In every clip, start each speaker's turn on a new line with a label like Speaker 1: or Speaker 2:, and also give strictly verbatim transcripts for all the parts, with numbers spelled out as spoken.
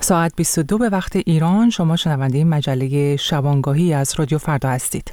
Speaker 1: ساعت بیست و دو به وقت ایران. شما شنونده مجله شبانگاهی از رادیو فردا هستید.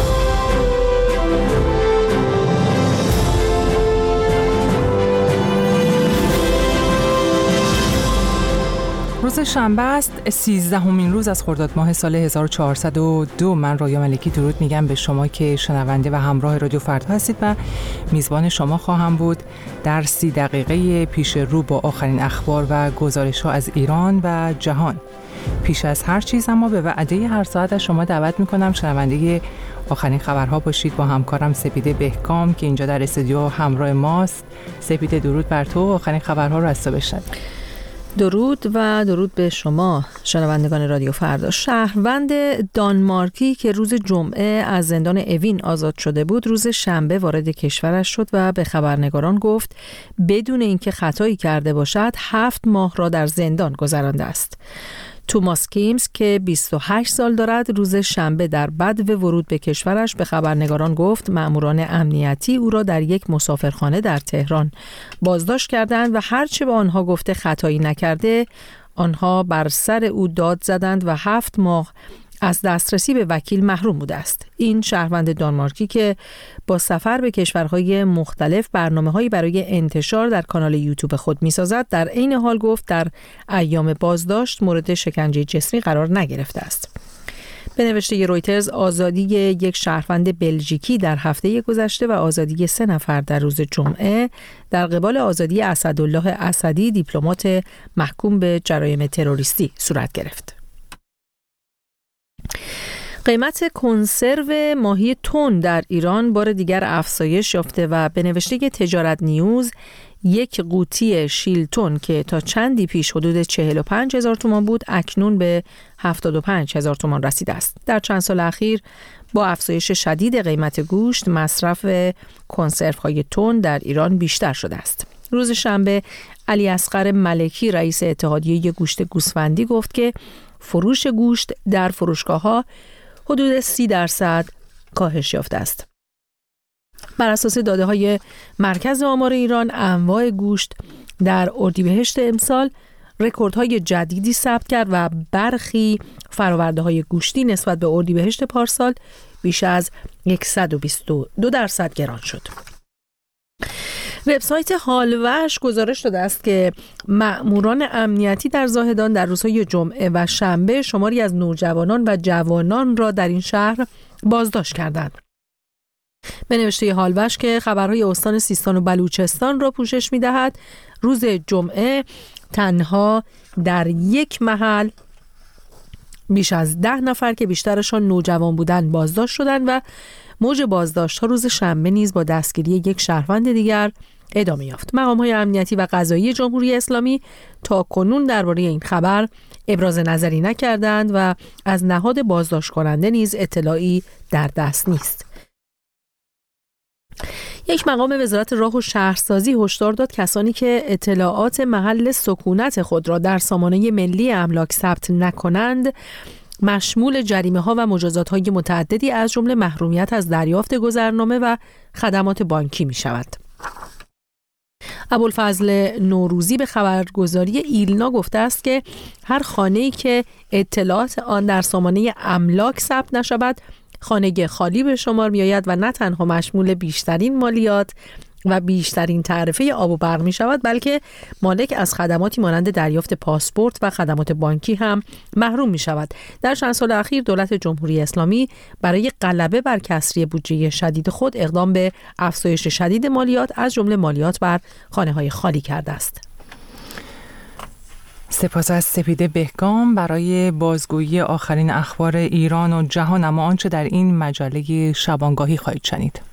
Speaker 1: روز شنبه است، سیزدهمین روز از خرداد ماه سال هزار و چهارصد و دو. من رویا ملکی درود میگم به شما که شنونده و همراه رادیو فردا هستید و میزبان شما خواهم بود در سی دقیقه پیش رو با آخرین اخبار و گزارش ها از ایران و جهان. پیش از هر چیز اما به وعده هر ساعت از شما دعوت میکنم شنونده آخرین خبرها باشید با همکارم سپیده بهکام که اینجا در استودیو همراه ماست. سپیده درود بر تو، آخرین خبرها رو از تو بشنویم.
Speaker 2: درود و درود به شما شنوندگان رادیو فردا. شهروند دانمارکی که روز جمعه از زندان اوین آزاد شده بود، روز شنبه وارد کشورش شد و به خبرنگاران گفت بدون اینکه خطایی کرده باشد هفت ماه را در زندان گذرانده است. توماس کیمز که بیست و هشت سال دارد، روز شنبه در بدو ورود به کشورش به خبرنگاران گفت مأموران امنیتی او را در یک مسافرخانه در تهران بازداشت کردند و هرچه به آنها گفته خطایی نکرده، آنها بر سر او داد زدند و هفت ماه از دسترسی به وکیل محروم بوده است. این شهروند دانمارکی که با سفر به کشورهای مختلف برنامه‌هایی برای انتشار در کانال یوتیوب خود می‌سازد، در عین حال گفت در ایام بازداشت مورد شکنجه جسمی قرار نگرفته است. به نوشته رویترز، آزادی یک شهروند بلژیکی در هفته گذشته و آزادی سه نفر در روز جمعه در قبال آزادی اسدالله اسدی، دیپلمات محکوم به جرایم تروریستی، صورت گرفت. قیمت کنسرو ماهی تن در ایران بار دیگر افزایش یافته و به نوشته تجارت نیوز یک قوطی شیلتون که تا چندی پیش حدود چهل و پنج هزار تومان بود اکنون به هفتاد و پنج هزار تومان رسیده است. در چند سال اخیر با افزایش شدید قیمت گوشت مصرف کنسروهای تن در ایران بیشتر شده است. روز شنبه علی اصغر ملکی رئیس اتحادیه گوشت گوسفندی گفت که فروش گوشت در فروشگاه‌ها حدود سی درصد کاهش یافته است. بر اساس داده‌های مرکز آمار ایران، انواع گوشت در اردیبهشت امسال رکوردهای جدیدی ثبت کرد و برخی فرآورده‌های گوشتی نسبت به اردیبهشت پارسال بیش از صد و بیست و دو درصد گران شد. وبسایت حالوش گزارش داده است که مأموران امنیتی در زاهدان در روزهای جمعه و شنبه شماری از نوجوانان و جوانان را در این شهر بازداشت کردند. به نوشته حالوش که خبرهای استان سیستان و بلوچستان را پوشش می‌دهد، روز جمعه تنها در یک محل بیش از ده نفر که بیشترشان نوجوان بودند بازداشت شدند و موج بازداشت‌ها روز شنبه نیز با دستگیری یک شهروند دیگر ادامه یافت. مقام‌های امنیتی و قضایی جمهوری اسلامی تا کنون درباره این خبر ابراز نظری نکردند و از نهاد بازداشت کننده نیز اطلاعی در دست نیست. یک مقام وزارت راه و شهرسازی هشدار داد کسانی که اطلاعات محل سکونت خود را در سامانه ملی املاک ثبت نکنند مشمول جریمه‌ها و مجازات‌های متعددی از جمله محرومیت از دریافت گذرنامه و خدمات بانکی می‌شود. ابوالفضل نوروزی به خبرگزاری ایلنا گفته است که هر خانه‌ای که اطلاعات آن در سامانه املاک ثبت نشود خانه خالی به شمار می‌آید و نه تنها مشمول بیشترین مالیات و بیشترین تعرفه آب و برق می شود، بلکه مالک از خدماتی مانند دریافت پاسپورت و خدمات بانکی هم محروم می شود. در چند سال اخیر دولت جمهوری اسلامی برای غلبه بر کسری بودجه شدید خود اقدام به افزایش شدید مالیات از جمله مالیات بر خانه‌های خالی کرده است.
Speaker 1: سپاس از سپیده بهکام برای بازگویی آخرین اخبار ایران و جهان. اما آنچه در این مجله شبانگاهی خواهید شنید: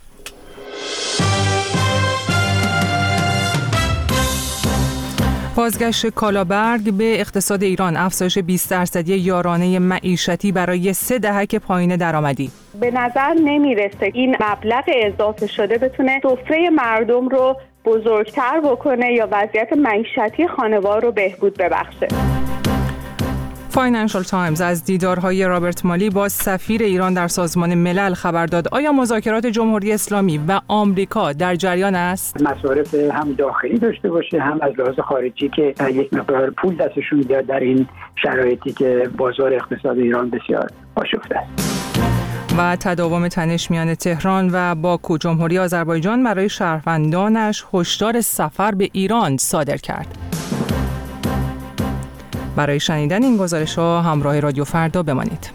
Speaker 1: بازگشت کالابرگ به اقتصاد ایران، افزایش بیست درصدی یارانه معیشتی برای سه دهک پایین درآمدی.
Speaker 3: به نظر نمیرسه این مبلغ اضافه شده بتونه سفره مردم رو بزرگتر بکنه یا وضعیت معیشتی خانوار رو بهبود ببخشه.
Speaker 1: فاینانشال تایمز از دیدارهای رابرت مالی با سفیر ایران در سازمان ملل خبر داد. آیا مذاکرات جمهوری اسلامی و آمریکا در جریان است؟
Speaker 4: مصارف هم داخلی داشته باشه هم از لحاظ خارجی که یک مقدار پول دستشون بیاد در این شرایطی که بازار اقتصاد ایران بسیار آشفته است.
Speaker 1: و تداوم تنش میان تهران و باکو، جمهوری آذربایجان برای شهروندانش هشدار سفر به ایران صادر کرد. برای شنیدن این گزارش‌ها همراه رادیو فردا بمانید.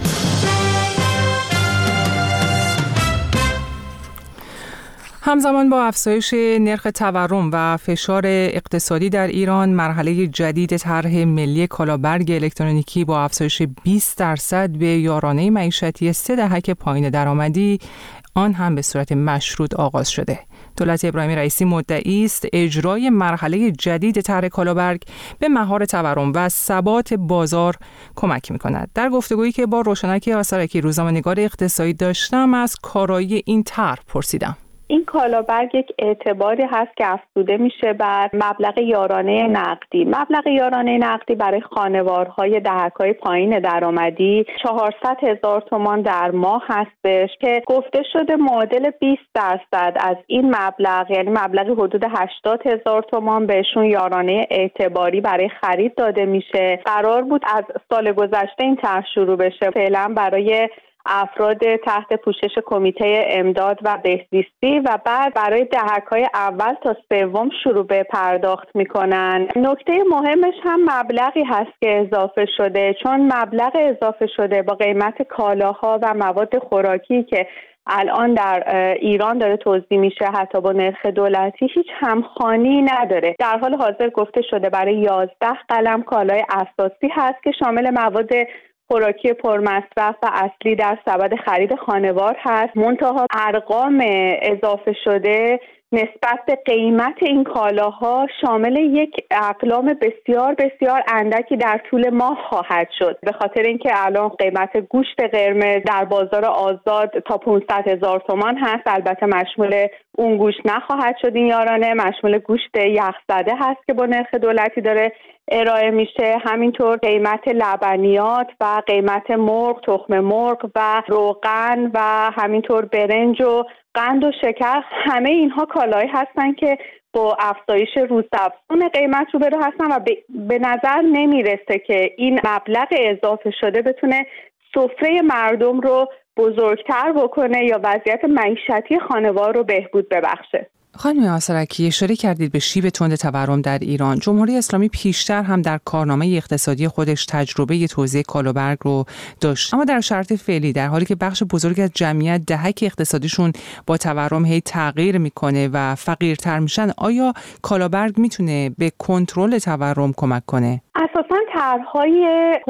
Speaker 1: همزمان با افزایش نرخ تورم و فشار اقتصادی در ایران، مرحله جدید طرح ملی کالابرگ الکترونیکی با افزایش بیست درصد به یارانه معیشتی سه دهک پایین درآمدی آن هم به صورت مشروط آغاز شده. دولت ابراهیم رئیسی مدعی است اجرای مرحله جدید طرح کالابرگ به مهار تورم و ثبات بازار کمک می‌کند. در گفتگویی که با روشنک آسرکی، روزنامه‌نگار اقتصادی داشتم، از کارایی این طرح پرسیدم.
Speaker 3: این کالابرگ یک اعتباری هست که افزوده میشه بر مبلغ یارانه نقدی. مبلغ یارانه نقدی برای خانوارهای دهک‌های پایین درآمدی چهارصد هزار تومان در ماه هستش که گفته شده معادل بیست درصد از این مبلغ، یعنی مبلغ حدود هشتاد هزار تومان بهشون یارانه اعتباری برای خرید داده میشه. قرار بود از سال گذشته این طرح شروع بشه، فعلا برای افراد تحت پوشش کمیته امداد و بهزیستی و بعد برای دهک‌های اول تا سوم شروع به پرداخت میکنن. نکته مهمش هم مبلغی هست که اضافه شده، چون مبلغ اضافه شده با قیمت کالاها و مواد خوراکی که الان در ایران داره توزیع میشه حتی با نرخ دولتی هیچ همخوانی نداره. در حال حاضر گفته شده برای یازده قلم کالای اساسی هست که شامل مواد خوراکی پرمصرف و اصلی در سبد خرید خانوار هست. منتها ارقام اضافه شده نسبت به قیمت این کالاها شامل یک اقلام بسیار بسیار اندکی در طول ماه خواهد شد، به خاطر اینکه الان قیمت گوشت قرمز در بازار آزاد تا پانصد هزار تومان هست. البته مشمول اون گوشت نخواهد شد این یارانه، مشمول گوشت یخزده هست که با نرخ دولتی داره ارائه میشه. همینطور قیمت لبنیات و قیمت مرغ، تخم مرغ و روغن و همینطور برنج و قند و شکر، همه اینها کالایی هستن که با افزایش روزافزون قیمت روبرو هستن و به نظر نمیرسه که این مبلغ اضافه شده بتونه سفره مردم رو بزرگتر بکنه یا وضعیت معیشتی خانوار رو بهبود ببخشه.
Speaker 1: خانم آسرکی، اشاره کردید به شیب تند تورم در ایران. جمهوری اسلامی پیشتر هم در کارنامه اقتصادی خودش تجربه توزیع کالابرگ رو داشت، اما در شرط فعلی، در حالی که بخش بزرگی از جمعیت دهک اقتصادیشون با تورم هی تغییر میکنه و فقیرتر میشن، آیا کالابرگ میتونه به کنترل تورم کمک کنه؟
Speaker 3: اساساً طرح‌های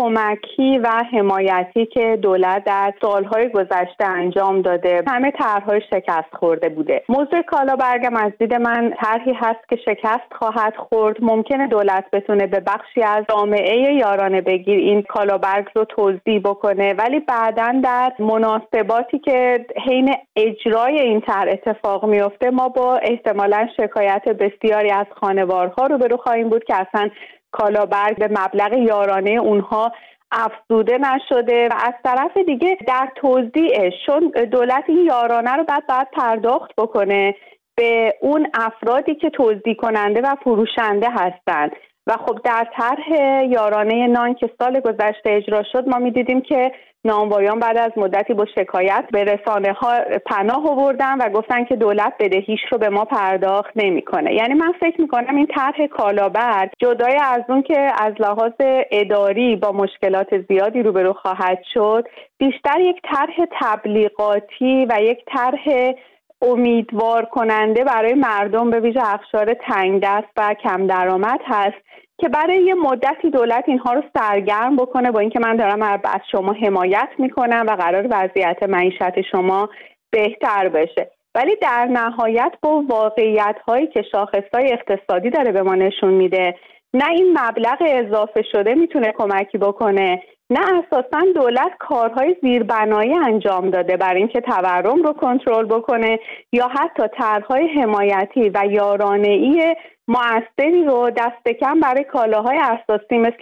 Speaker 3: کمکی و حمایتی که دولت در سالهای گذشته انجام داده همه طرح‌های شکست خورده بوده. موضوع کالابرگ از دید من طرحی هست که شکست خواهد خورد. ممکنه دولت بتونه به بخشی از جامعه یارانه بگیر این کالابرگ رو توزیع بکنه، ولی بعداً در مناسباتی که حین اجرای این طرح اتفاق میفته ما با احتمالاً شکایت بسیاری از خانوارها روبرو خواهیم بود که اصلاً کالابرگ به مبلغ یارانه اونها افزوده نشده و از طرف دیگه در توزیعش، چون دولت این یارانه رو بعد بعد پرداخت بکنه به اون افرادی که توزیع کننده و فروشنده هستند و خب در طرح یارانه نان که سال گذشته اجرا شد ما می‌دیدیم که نانوایان بعد از مدتی با شکایت به رسانه‌ها پناه آوردن و گفتن که دولت بدهیش رو به ما پرداخت نمی‌کنه. یعنی من فکر می‌کنم این طرح کالابرگ جدای از اون که از لحاظ اداری با مشکلات زیادی روبرو خواهد شد، بیشتر یک طرح تبلیغاتی و یک طرح امیدوار کننده برای مردم به ویژه اقشار تنگ دست و کم درآمد هست که برای یه مدتی دولت اینها رو سرگرم بکنه با اینکه من دارم از شما حمایت میکنم و قرار وضعیت معیشت شما بهتر بشه، ولی در نهایت با واقعیت هایی که شاخصهای اقتصادی داره به ما نشون میده نه این مبلغ اضافه شده میتونه کمکی بکنه، نه اساساً دولت کارهای زیربنایی انجام داده برای اینکه تورم رو کنترل بکنه یا حتی طرح‌های حمایتی و یارانه‌ای مؤثری رو دست کم برای کالاهای اساسی مثل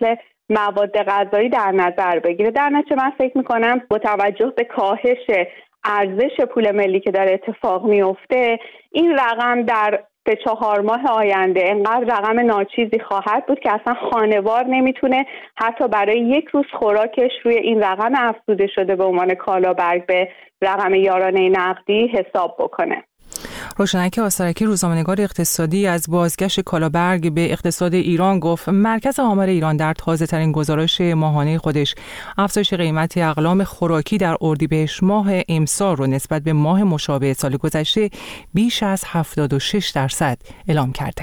Speaker 3: مواد غذایی در نظر بگیره. در نتیجه من فکر میکنم با توجه به کاهش ارزش پول ملی که داره اتفاق میفته، این رقم در سه چهار ماه آینده انقدر رقم ناچیزی خواهد بود که اصلا خانوار نمیتونه حتی برای یک روز خوراکش روی این رقم افزوده شده به عنوان کالابرگ به رقم یارانه نقدی حساب بکنه.
Speaker 1: روشنک آسترکی، روزنامه‌نگار اقتصادی، از بازگشت کالابرگ به اقتصاد ایران گفت مرکز آمار ایران در تازه‌ترین گزارش ماهانه خودش افزایش قیمت اقلام خوراکی در اردیبهشت ماه امسال رو نسبت به ماه مشابه سال گذشته بیش از هفتاد و شش درصد اعلام کرده.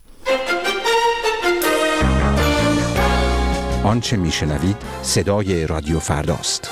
Speaker 5: آنچه میشنوید صدای رادیو فرداست.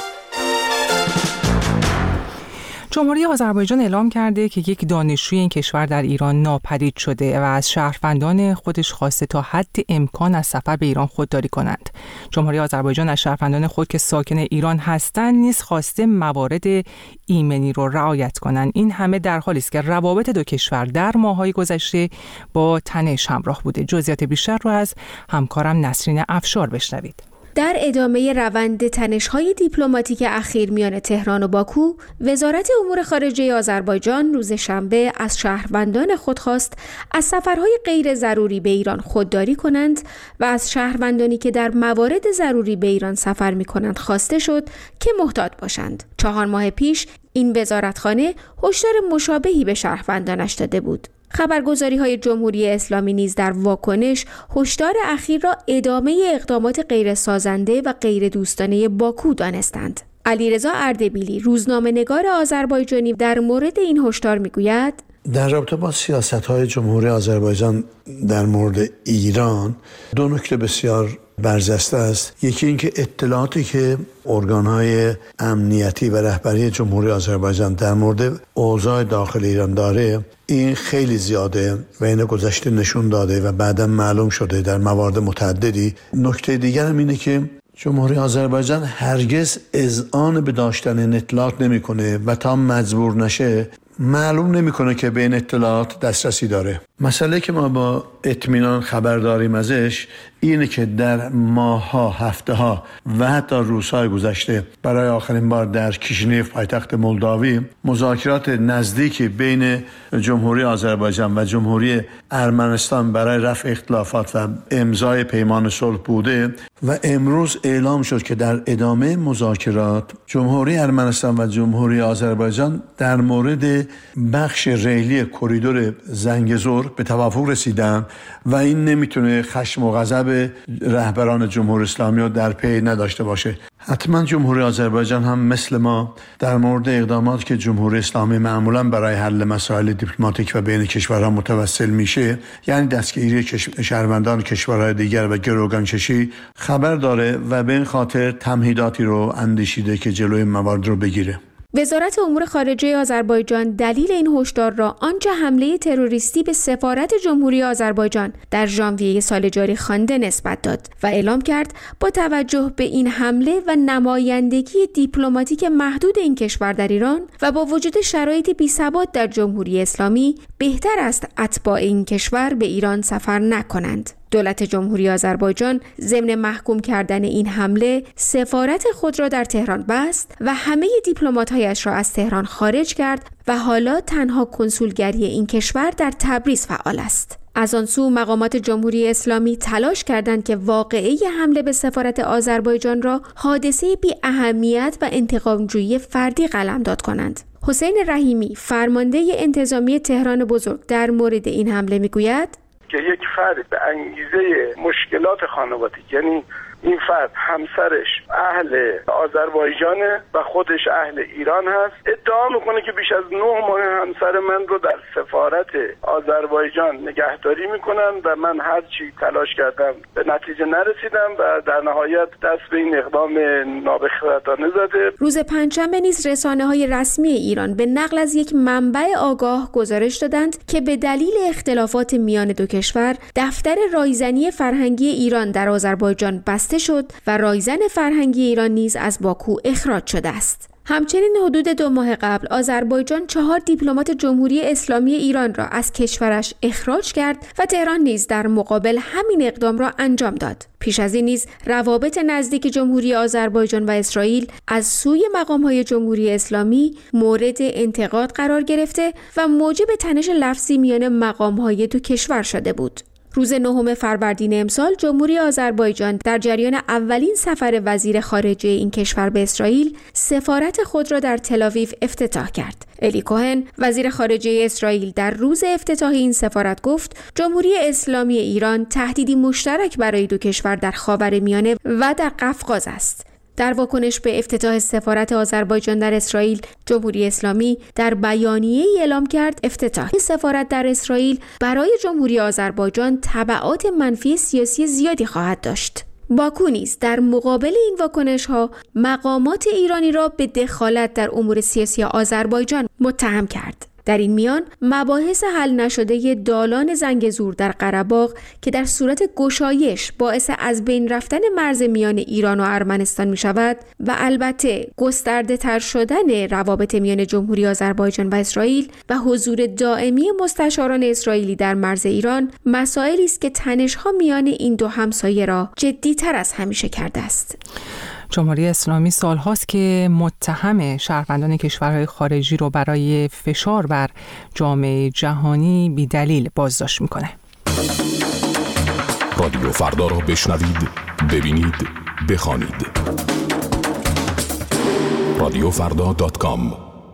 Speaker 1: جمهوری آذربایجان اعلام کرده که یک دانشجوی این کشور در ایران ناپدید شده و از شهروندان خودش خواسته تا حد امکان از سفر به ایران خودداری کنند. جمهوری آذربایجان از شهروندان خود که ساکن ایران هستند نیز خواسته موارد ایمنی رو رعایت کنند. این همه در حالی است که روابط دو کشور در ماه‌های گذشته با تنش همراه بوده. جزئیات بیشتر رو از همکارم نسرین افشار بشنوید.
Speaker 6: در ادامه روند تنش‌های دیپلماتیک اخیر میان تهران و باکو، وزارت امور خارجه آذربایجان روز شنبه از شهروندان خود خواست از سفرهای غیر ضروری به ایران خودداری کنند و از شهروندانی که در موارد ضروری به ایران سفر می‌کنند خواسته شد که محتاط باشند. چهار ماه پیش این وزارتخانه هشدار مشابهی به شهروندانش داده بود. خبرگزاری‌های جمهوری اسلامی نیز در واکنش هشدار اخیر را ادامه اقدامات غیر سازنده و غیر دوستانه باکو دانستند. علیرضا اردبیلی، روزنامه‌نگار آذربایجانی، در مورد این هشدار می‌گوید:
Speaker 7: در رابطه با سیاست‌های جمهوری آذربایجان در مورد ایران دو نکته بسیار برجسته است. یکی اینکه اطلاعاتی که ارگان‌های امنیتی و رهبری جمهوری آذربایجان در مورد اوضاع داخل ایران داره این خیلی زیاده و این گذشته نشون داده و بعداً معلوم شده در موارد متعددی. نکته دیگر هم اینه که جمهوری آذربایجان هرگز اذعان به داشتن اطلاعات نمی‌کنه و تا مجبور نشه معلوم نمی‌کنه که به این اطلاعات دسترسی داره. مسئله که ما با اطمینان خبر داریم ازش اینه که در ماه‌ها، هفته‌ها و حتی روزهای گذشته برای آخرین بار در کیشینیف پایتخت مولداوی مذاکرات نزدیکی بین جمهوری آذربایجان و جمهوری ارمنستان برای رفع اختلافات و امضای پیمان صلح بوده و امروز اعلام شد که در ادامه مذاکرات جمهوری ارمنستان و جمهوری آذربایجان در مورد بخش ریلی کریدور زنگزور به توافق رسیدن و این نمیتونه خشم و غضب رهبران جمهوری اسلامی رو در پی نداشته باشه. حتما جمهوری آذربایجان هم مثل ما در مورد اقدامات که جمهوری اسلامی معمولا برای حل مسائل دیپلماتیک و بین کشورها متوسل میشه، یعنی دستگیری شهروندان کشورهای دیگر و گروگانکشی، خبر داره و به این خاطر تمهیداتی رو اندیشیده که جلوی موارد رو بگیره.
Speaker 6: وزارت امور خارجه آذربایجان دلیل این هشدار را آنچه حمله تروریستی به سفارت جمهوری آذربایجان در ژانویه سال جاری خوانده نسبت داد و اعلام کرد با توجه به این حمله و نمایندگی دیپلماتیک محدود این کشور در ایران و با وجود شرایط بی‌ثبات در جمهوری اسلامی بهتر است اتباع این کشور به ایران سفر نکنند. دولت جمهوری آذربایجان ضمن محکوم کردن این حمله سفارت خود را در تهران بست و همه دیپلمات‌هایش را از تهران خارج کرد و حالا تنها کنسولگری این کشور در تبریز فعال است. از آن سو مقامات جمهوری اسلامی تلاش کردند که واقعه حمله به سفارت آذربایجان را حادثه بی اهمیت و انتقام‌جویی فردی قلمداد کنند. حسین رحیمی، فرمانده انتظامی تهران بزرگ، در مورد این حمله میگوید
Speaker 8: که یک فرد به انگیزه مشکلات خانوادگی، یعنی این فرد همسرش اهل آذربایجانه و خودش اهل ایران هست، ادعا میکنه که بیش از نه ماه همسر من رو در سفارت آذربایجان نگهداری میکنن و من هر چی تلاش کردم به نتیجه نرسیدم و در نهایت دست به این اقدام نابخردانه زده.
Speaker 6: روز پنجشنبه نیز رسانه‌های رسمی ایران به نقل از یک منبع آگاه گزارش دادند که به دلیل اختلافات میان دو کشور دفتر رایزنی فرهنگی ایران در آذربایجان بسته شد و رایزن فرهنگی ایران نیز از باکو اخراج شده است. همچنین حدود دو ماه قبل آذربایجان چهار دیپلمات جمهوری اسلامی ایران را از کشورش اخراج کرد و تهران نیز در مقابل همین اقدام را انجام داد. پیش از این نیز روابط نزدیک جمهوری آذربایجان و اسرائیل از سوی مقام‌های جمهوری اسلامی مورد انتقاد قرار گرفته و موجب تنش لفظی میان مقام‌های دو کشور شده بود. روز نهم فروردین امسال جمهوری آذربایجان در جریان اولین سفر وزیر خارجه این کشور به اسرائیل سفارت خود را در تل‌آویو افتتاح کرد. الی کوهن وزیر خارجه اسرائیل در روز افتتاح این سفارت گفت جمهوری اسلامی ایران تهدیدی مشترک برای دو کشور در خاورمیانه و در قفقاز است. در واکنش به افتتاح سفارت آذربایجان در اسرائیل، جمهوری اسلامی در بیانیه‌ای اعلام کرد افتتاح سفارت در اسرائیل برای جمهوری آذربایجان تبعات منفی سیاسی زیادی خواهد داشت. باکو نیز در مقابل این واکنش‌ها مقامات ایرانی را به دخالت در امور سیاسی آذربایجان متهم کرد. در این میان مباحث حل نشده دالان زنگزور در قره‌باغ که در صورت گشایش باعث از بین رفتن مرز میان ایران و ارمنستان می شود و البته گسترده تر شدن روابط میان جمهوری آذربایجان و اسرائیل و حضور دائمی مستشاران اسرائیلی در مرز ایران مسائلی است که تنش‌ها میان این دو همسایه را جدی‌تر از همیشه کرده است.
Speaker 1: جمهوری اسلامی سالهاست که متهم شهروندان کشورهای خارجی رو برای فشار بر جامعه جهانی بی دلیل بازداشت میکنه.
Speaker 9: رادیو فردا رو بشنوید، ببینید، بخوانید. رادیو فردا دات کام.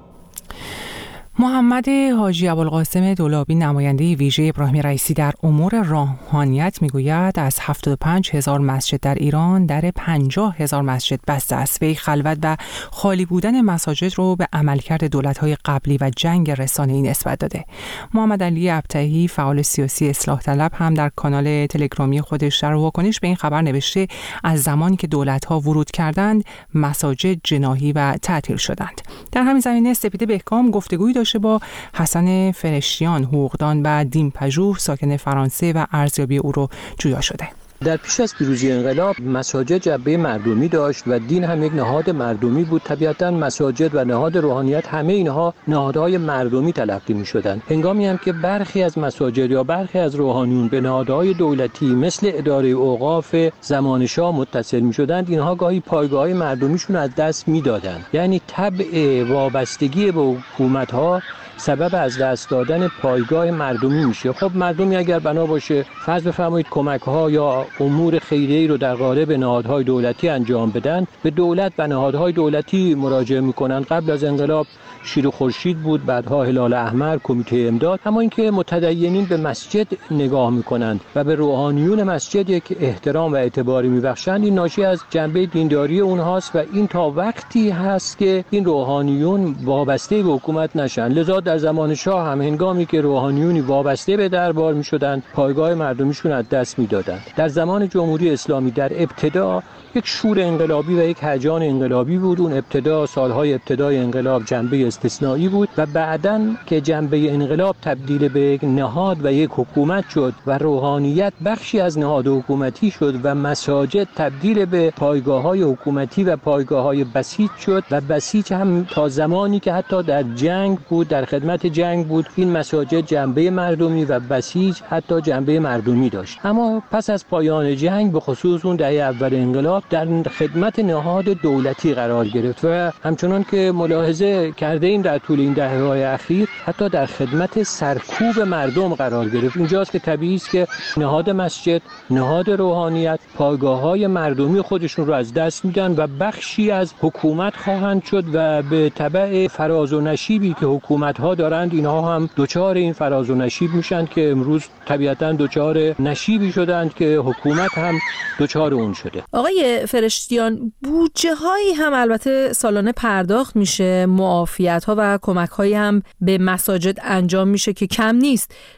Speaker 1: محمد حاجی ابوالقاسم دولابی نماینده ویژه ابراهیم رئیسی در امور روحانیت میگوید از هفتاد و پنج هزار مسجد در ایران در پنجاه هزار مسجد بسته است. وی خلوت و خالی بودن مساجد رو به عملکرد دولت‌های قبلی و جنگ رسانه‌ای نسبت داده. محمد علی ابطحی فعال سیاسی اصلاح طلب هم در کانال تلگرامی خودش در واکنش به این خبر نوشته از زمانی که دولت‌ها ورود کردند مساجد جناحی و تعطیل شدند. در همین زمینه سپیده بهکام گفتگویی با حسن فرشتیان حقوقدان و دین پژوه ساکن فرانسه و ارزیابی او رو جویا شده.
Speaker 10: در پیش از پیروزی انقلاب مساجد جنبه مردمی داشت و دین هم یک نهاد مردمی بود. طبیعتاً مساجد و نهاد روحانیت همه اینها نهادهای مردمی تلقی می‌شدند. هنگامی هم که برخی از مساجد یا برخی از روحانیون به نهادهای دولتی مثل اداره اوقاف زمان شاه متصل می‌شدند، اینها گاهی پایگاه‌های مردمیشون از دست می‌دادند. یعنی طبع وابستگی به حکومت‌ها سبب از دست دادن پایگاه مردمی میشه. خب مردمی اگر بنا باشه فرض بفرمایید کمک‌ها یا امور خیریه‌ای رو در قالب نهادهای دولتی انجام بدن، به دولت و نهادهای دولتی مراجعه میکنن. قبل از انقلاب شیر و خورشید بود، بعدها هلال احمر، کمیته امداد. اما اینکه متدینین به مسجد نگاه میکنند و به روحانیون مسجد یک احترام و اعتباری میبخشند، این ناشی از جنبه دینداری اونهاست و این تا وقتی هست که این روحانیون وابسته به حکومت نشن. لذا در زمان شاه هم هنگامی که روحانیونی وابسته به دربار میشدند پایگاه مردمیشون از دست میدادند. در زمان جمهوری اسلامی در ابتدا یک شور انقلابی و یک هیجان انقلابی بود. اون ابتدا سالهای ابتدای انقلاب جنبه استثنایی بود و بعداً که جنبه انقلاب تبدیل به یک نهاد و یک حکومت شد و روحانیت بخشی از نهاد حکومتی شد و مساجد تبدیل به پایگاه‌های حکومتی و پایگاه‌های بسیج شد و بسیج هم تا زمانی که حتی در جنگ بود، در خدمت جنگ بود، این مساجد جنبه مردمی و بسیج حتی جنبه مردمی داشت. اما پس از پایان جنگ به خصوص اون دهه اول انقلاب در خدمت نهاد دولتی قرار گرفت و همچنان که ملاحظه کرده ایم در طول این دهه‌های اخیر حتی در خدمت سرکوب مردم قرار گرفت. اینجاست که طبیعی است که نهاد مسجد، نهاد روحانیت پایگاه‌های مردمی خودشون رو از دست میدن و بخشی از حکومت خواهند شد و به تبع فراز و نشیبی که حکومت‌ها دارند اینها هم دوچار این فراز و نشیب میشن که امروز طبیعتاً دوچار نشیبی شدند که حکومت هم دوچار اون شده.
Speaker 2: آقای فرشتیان، بودجه هایی هم البته سالانه پرداخت میشه، معافیت ها و کمک هایی هم به مساجد انجام میشه که کم نیست.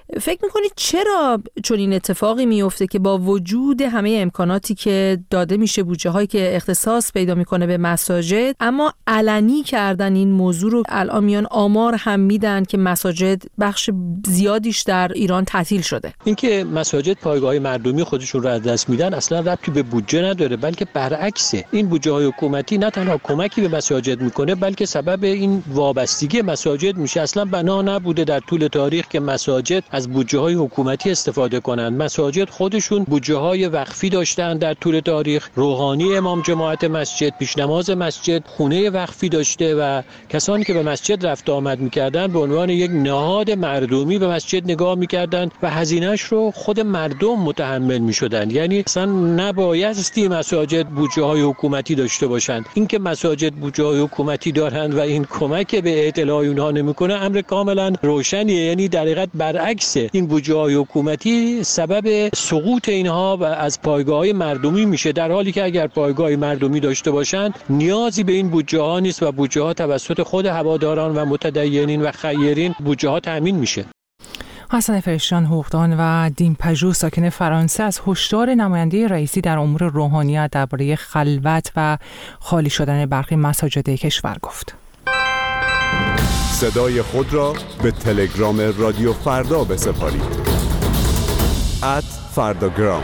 Speaker 2: فکر میکنید چرا چون این اتفاقی میفته که با وجود همه امکاناتی که داده میشه، بودجه هایی که اختصاص پیدا میکنه به مساجد، اما علنی کردن این موضوع رو الان میان آمار هم میدن که مساجد بخش زیادیش در ایران تعطیل شده؟
Speaker 10: اینکه مساجد پایگاه مردمی خودشون رو از دست میدن اصلا ربطی به بودجه نداره، بلکه برعکسه. این بودجه های حکومتی نه تنها کمکی به مساجد میکنه، بلکه سبب این وابستگی مساجد میشه. اصلا بنا نبوده در طول تاریخ که مساجد از بودجه های حکومتی استفاده کنند. مساجد خودشون بودجه های وقفی داشتن در طول تاریخ. روحانی امام جماعت مسجد، پیشنماز مسجد خونه وقفی داشته و کسانی که به مسجد رفت آمد میکردن به عنوان یک نهاد مردمی به مسجد نگاه میکردن و هزینه‌اش رو خود مردم متحمل میشدن. یعنی اصلا نبایستی مساجد بودجه های حکومتی داشته باشند. اینکه مساجد بودجه های حکومتی دارند و این کمک به اطلاع اونها نمیکنه امر کاملا روشنیه. یعنی در حقیقت برعکسه. این بودجه های حکومتی سبب سقوط اینها و از پایگاه مردمی میشه، در حالی که اگر پایگاه مردمی داشته باشند نیازی به این بودجه ها نیست و بودجه ها توسط خود هواداران و متدینین و خیرین بودجه ها تامین میشه.
Speaker 1: حسن فرشتیان حقوقدان و دین پژوه ساکن فرانسه از هشدار نماینده رئیسی در امور روحانیت درباره خلوت و خالی شدن برخی مساجد کشور گفت.
Speaker 11: صدای خود را به تلگرام رادیو فردا بسپارید. ات فرداگرام.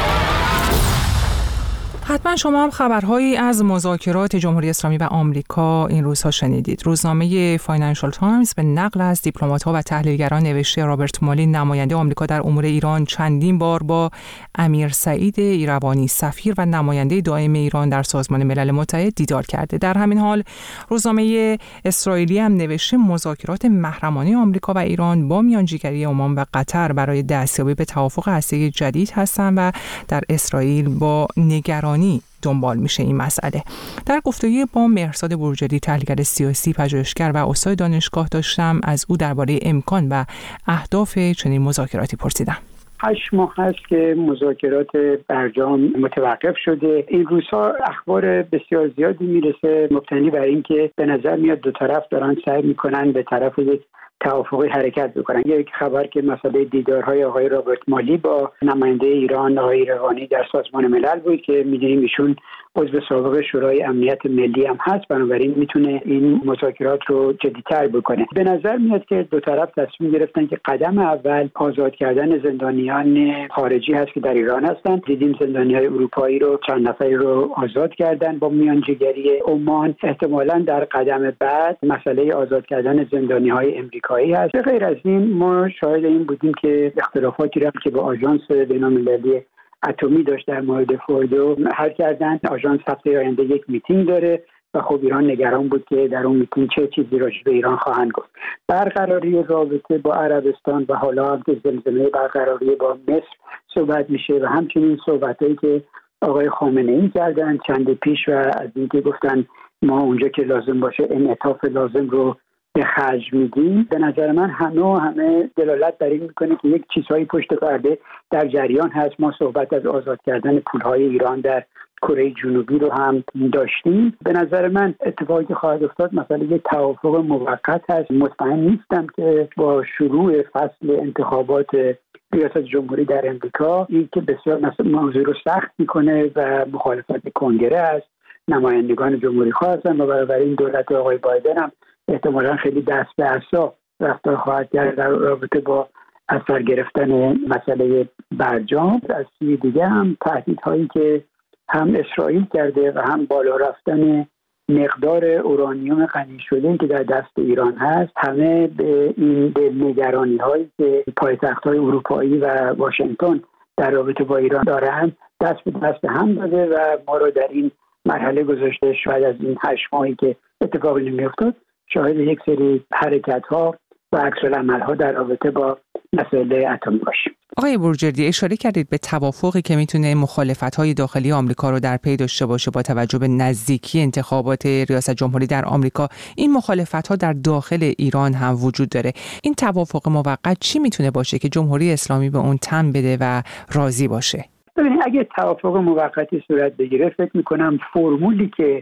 Speaker 1: حتما شما هم خبرهایی از مذاکرات جمهوری اسلامی و آمریکا این روزها شنیدید. روزنامه فاینانشال تایمز به نقل از دیپلمات‌ها و تحلیلگران نوشته رابرت مالی نماینده آمریکا در امور ایران چندین بار با امیر سعید ایروانی سفیر و نماینده دائم ایران در سازمان ملل متحد دیدار کرده. در همین حال روزنامه اسرائیلی هم نوشته مذاکرات محرمانه آمریکا و ایران با میانجیگری عمان و قطر برای دستیابی به توافق هسته‌ای جدید هستند و در اسرائیل با نگرانی دنبال میشه این مسئله. در گفتگوی با مهرزاد بروجردی تحلیلگر سیاسی، پژوهشگر و استاد دانشگاه داشتم از او درباره امکان و اهداف چنین مذاکراتی پرسیدم.
Speaker 4: هشت ماه هست که مذاکرات برجام متوقف شده. این روزها اخبار بسیار زیادی میرسه مبتنی بر اینکه به نظر میاد دو طرف دارن سعی میکنن به طرف یک توافقی حرکت بکنن. یک خبر که مسئله دیدارهای آقای رابرت مالی با نماینده ایران آقای ایروانی در سازمان ملل بود که میدونیم ایشون عضو سابق شورای امنیت ملی هم هست، بنابراین میتونه این مذاکرات رو جدی‌تر بکنه. به نظر میاد که دو طرف تصمیم گرفتن که قدم اول آزاد کردن زندانیان خارجی هست که در ایران هستن. دیدیم زندانیای اروپایی رو چند نفری رو آزاد کردن با میانجیگری عمان. احتمالاً در قدم بعد مسئله آزاد کردن زندانیهای امریکایی هست. به غیر از این ما شاهد این بودیم که اختلافاتی رو که با آژانس بین‌المللی اتمی داشت در مورد فوردو حل کردن. آژانس هفته آینده یک میتینگ داره و خب ایران نگران بود که در اون میتینگ چه چیزی راجع به ایران خواهند گفت. برقراری رابطه با عربستان و حالا هم که زمزمه برقراری با مصر صحبت میشه و همچنین صحبتایی که آقای خامنه‌ای کردن چند پیش و از اینکه گفتن ما اونجا که لازم باشه انعطاف لازم رو به خرج میدیم. به نظر من همه و همه دلالت بر این میکنه که یک چیزهایی پشت پرده در جریان هست. ما صحبت از آزاد کردن پولهای ایران در کره جنوبی رو هم داشتیم. به نظر من اتفاقی که خواهد افتاد مثلا یک توافق موقت هست. مطمئن نیستم که با شروع فصل انتخابات ریاست جمهوری در امریکا این که بسیار مثلا موضوع رو سخت میکنه و مخالفت کنگره است. نمایندگان جمهوری خواه هستن و بنابراین دولت آقای بایدن هم احتمالاً خیلی دست به عصا رفتار خواهد کرد در رابطه با اثر گرفتن مسئله برجام. از سوی دیگه هم تهدیدهایی که هم اسرائیل کرده و هم بالا رفتن مقدار اورانیوم غنی شده که در دست ایران هست، همه به این دلنگرانی هایی که پایتخت‌های اروپایی و واشنگتن در رابطه با ایران دارن دست به دست هم داده و ما رو در این مرحله گذاشته. شاید از این هشت ماهی که اتفاقی نمی‌افتاد شاهد یک سری حرکت‌ها و عکس‌العمل‌ها در رابطه با مسئله اتمی باشیم.
Speaker 1: آقای بروجردی اشاره کردید به توافقی که میتونه مخالفت‌های داخلی آمریکا رو در پی داشته باشه با توجه به نزدیکی انتخابات ریاست جمهوری در آمریکا. این مخالفت‌ها در داخل ایران هم وجود داره. این توافق موقت چی میتونه باشه که جمهوری اسلامی به اون تن بده و راضی باشه؟
Speaker 4: ببینید اگه توافق موقتی صورت بگیره فکر می‌کنم فرمولی که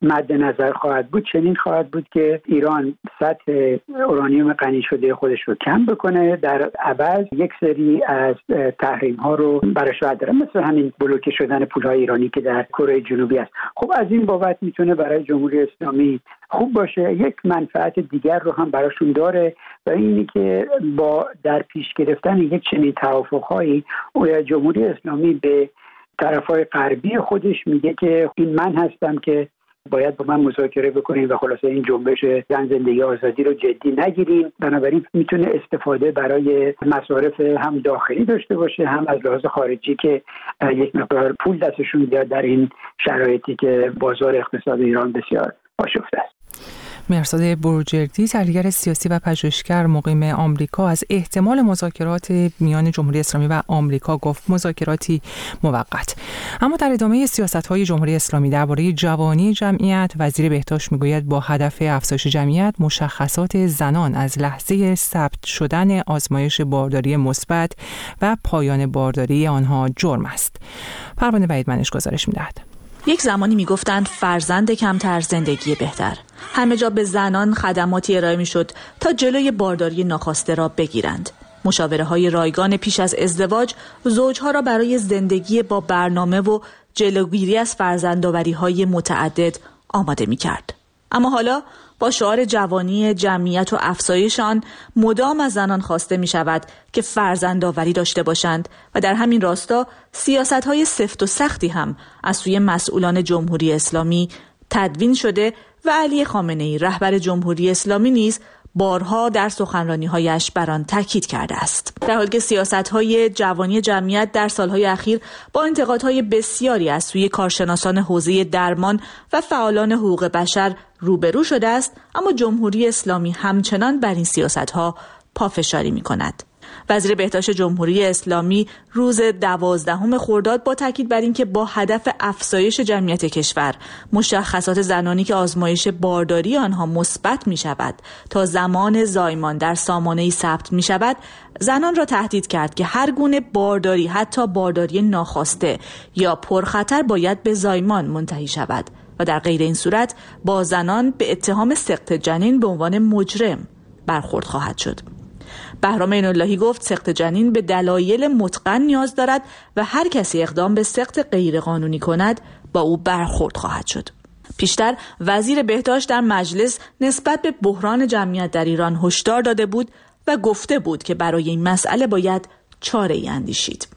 Speaker 4: مد نظر خواهد بود چنین خواهد بود که ایران سطح اورانیوم غنی شده خودش رو کم بکنه، در عوض یک سری از تحریم ها رو برش برداره، مثل همین بلوکه شدن پولهای ایرانی که در کره جنوبی است. خب از این بابت میتونه برای جمهوری اسلامی خوب باشه. یک منفعت دیگر رو هم براشون داره و اینی که با در پیش گرفتن یک چنین توافق‌هایی جمهوری اسلامی به طرفای غربی خودش میگه که این من هستم که باید با من مذاکره بکنیم و خلاصه این جنبش زن زندگی آزادی رو جدی نگیریم. بنابراین میتونه استفاده برای مصارف هم داخلی داشته باشه هم از لحاظ خارجی که یک مقدار پول دستشون بیاد در این شرایطی که بازار اقتصاد ایران بسیار آشفته است.
Speaker 1: مهرزاد بروجردی، تحلیلگر سیاسی و پژوهشگر مقیم آمریکا، از احتمال مذاکرات میان جمهوری اسلامی و آمریکا گفت مذاکراتی موقت. اما در ادامه سیاست‌های جمهوری اسلامی درباره جوانی جمعیت، وزیر بهداشت میگوید با هدف افزایش جمعیت مشخصات زنان از لحظه ثبت شدن آزمایش بارداری مثبت و پایان بارداری آنها جرم است. پروانه وحیدمنش گزارش می‌دهد.
Speaker 12: یک زمانی میگفتند فرزند کمتر زندگی بهتر. همه جا به زنان خدماتی ارائه میشد تا جلوی بارداری ناخواسته را بگیرند. مشاوره های رایگان پیش از ازدواج زوجها را برای زندگی با برنامه و جلوگیری از فرزندآوری های متعدد آماده می کرد. اما حالا با شعار جوانی جمعیت و افزایش آن مدام از زنان خواسته می شود که فرزندآوری داشته باشند و در همین راستا سیاست‌های سفت و سختی هم از سوی مسئولان جمهوری اسلامی تدوین شده و علی خامنه‌ای رهبر جمهوری اسلامی نیز بارها در سخنرانی‌هایش بر آن تاکید کرده است. در حالی که سیاست‌های جوانی جمعیت در سال‌های اخیر با انتقادهای بسیاری از سوی کارشناسان حوزه درمان و فعالان حقوق بشر روبرو شده است، اما جمهوری اسلامی همچنان بر این سیاست‌ها پافشاری می‌کند. وزیر بهداشت جمهوری اسلامی روز دوازدهم خرداد با تاکید بر اینکه با هدف افزایش جمعیت کشور مشخصات زنانی که آزمایش بارداری آنها مثبت می شود تا زمان زایمان در سامانه‌ای ثبت می شود، زنان را تهدید کرد که هر گونه بارداری، حتی بارداری ناخواسته یا پرخطر، باید به زایمان منتهی شود و در غیر این صورت با زنان به اتهام سقط جنین به عنوان مجرم برخورد خواهد شد. بهرام عین‌اللهی گفت سقط جنین به دلایل متقن نیاز دارد و هر کسی اقدام به سقط غیرقانونی کند با او برخورد خواهد شد. پیشتر وزیر بهداشت در مجلس نسبت به بحران جمعیت در ایران هشدار داده بود و گفته بود که برای این مسئله باید چاره‌ای اندیشید.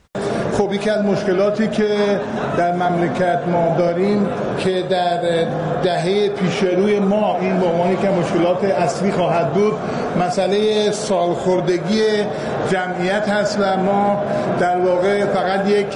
Speaker 13: خب یکی از مشکلاتی که در مملکت ما داریم که در دهه پیش روی ما این به عنوان که مشکلات اصلی خواهد بود مسئله سالخوردگی جمعیت هست و ما در واقع فقط یک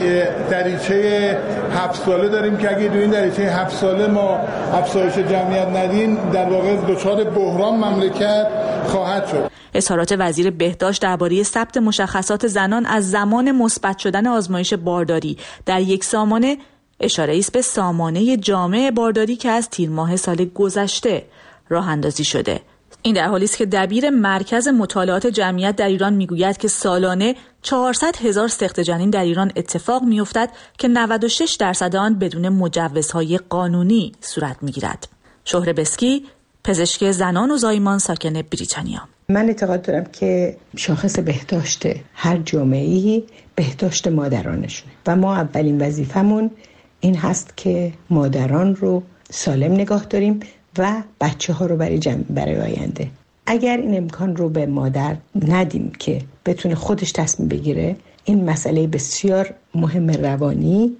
Speaker 13: دریچه هفت ساله داریم که اگه در این دریچه هفت ساله ما افزایش جمعیت ندیم در واقع دچار بحران مملکت خواهد شد.
Speaker 12: اظهارات وزیر بهداشت درباره ثبت مشخصات زنان از زمان مثبت شدن آزمایش بارداری در یک سامانه اشاره است به سامانه جامع بارداری که از تیر ماه سال گذشته راه اندازی شده. این در حالی است که دبیر مرکز مطالعات جمعیت در ایران میگوید که سالانه چهارصد هزار سقط جنین در ایران اتفاق میافتد که نود و شش درصد آن بدون مجوزهای قانونی صورت میگیرد. شهره بسکی، پزشک زنان و زایمان ساکن بریتانیا:
Speaker 14: من اعتقاد دارم که شاخص بهداشت هر جامعه‌ای بهداشت مادرانشونه و ما اولین وظیفمون این هست که مادران رو سالم نگاه داریم و بچه ها رو برای جمع برای آینده. اگر این امکان رو به مادر ندیم که بتونه خودش تصمیم بگیره، این مسئله بسیار مهم روانی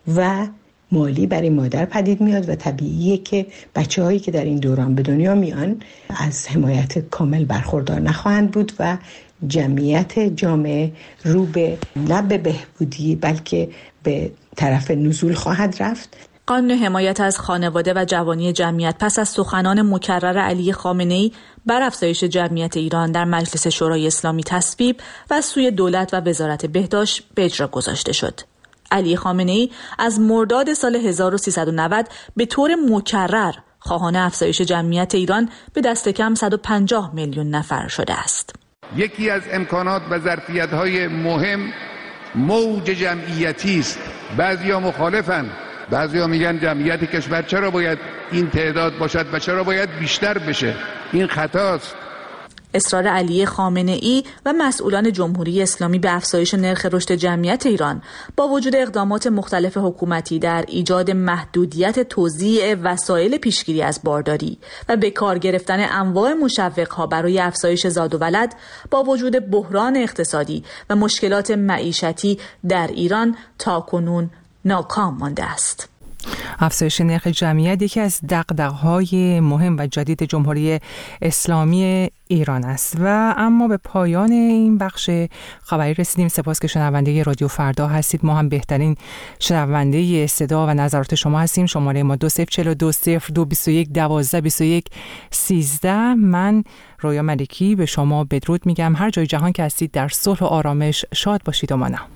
Speaker 14: و مالی برای مادر پدید میاد و طبیعیه که بچه هایی که در این دوران به دنیا میان از حمایت کامل برخوردار نخواهند بود و جمعیت جامعه رو به نه به بهبودی بلکه به طرف نزول خواهد رفت.
Speaker 12: قانون حمایت از خانواده و جوانی جمعیت پس از سخنان مکرر علی خامنه‌ای بر افزایش جمعیت ایران در مجلس شورای اسلامی تصویب و از سوی دولت و وزارت بهداشت به اجرا گذاشته شد. علی خامنه‌ای از مرداد سال هزار و سیصد و نود به طور مکرر خواهان افزایش جمعیت ایران به دست کم صد و پنجاه میلیون نفر شده است.
Speaker 15: یکی از امکانات و ظرفیت‌های مهم موج جمعیتی است. بعضیا مخالفن بعضیا میگن جمعیت کشور چرا باید این تعداد باشد و چرا باید بیشتر بشه؟ این خطاست.
Speaker 12: اصرار علی خامنه ای و مسئولان جمهوری اسلامی به افزایش نرخ رشد جمعیت ایران با وجود اقدامات مختلف حکومتی در ایجاد محدودیت توزیع وسایل پیشگیری از بارداری و به کار گرفتن انواع مشوق‌ها برای افزایش زاد و ولد، با وجود بحران اقتصادی و مشکلات معیشتی در ایران تاکنون ناکام مانده است.
Speaker 1: افزایش نرخ جمعیت یکی از دغدغه‌های مهم و جدید جمهوری اسلامی ایران است. و اما به پایان این بخش خبری رسیدیم. سپاس که شنونده رادیو فردا هستید. ما هم بهترین شنونده صدا و نظرات شما هستیم. شماره ما دو صفر چهل و دو صفر دو بیست و یک دوازده بیست و یک سیزده. من رویا ملکی به شما بدرود میگم. هر جای جهان که هستید در صلح و آرامش شاد باشید و مانا.